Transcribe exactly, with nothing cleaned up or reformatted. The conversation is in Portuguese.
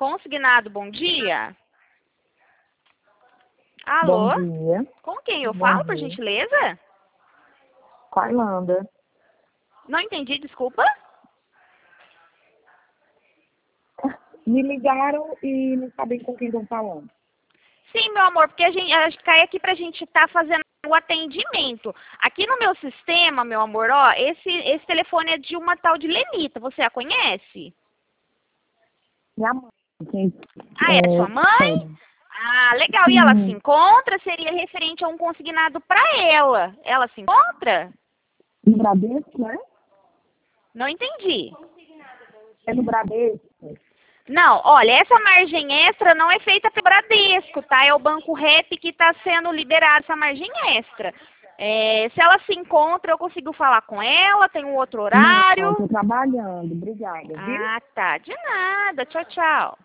Consignado, bom dia. Alô? Bom dia. Com quem eu Bom falo, por dia. gentileza? Com a Irlanda. Não entendi, desculpa. Me ligaram e não sabem com quem estão falando. Sim, meu amor, porque a gente a gente cai aqui pra gente estar fazendo o atendimento. Aqui no meu sistema, meu amor, ó, esse, esse telefone é de uma tal de Lenita. Você a conhece? Minha mãe. Quem, Ah, é sua mãe? tem. Ah, legal. E ela se Sim. encontra? Seria referente a um consignado pra ela. Ela se encontra? No Bradesco, né? Não entendi. É no Bradesco. Não, olha, essa margem extra não é feita pelo Bradesco, tá? É o Banco Rep que está sendo liberado essa margem extra. É, se ela se encontra, eu consigo falar com ela, tem um outro Não, eu horário. tô trabalhando. Obrigada, viu? Ah, tá. De nada. Tchau, tchau.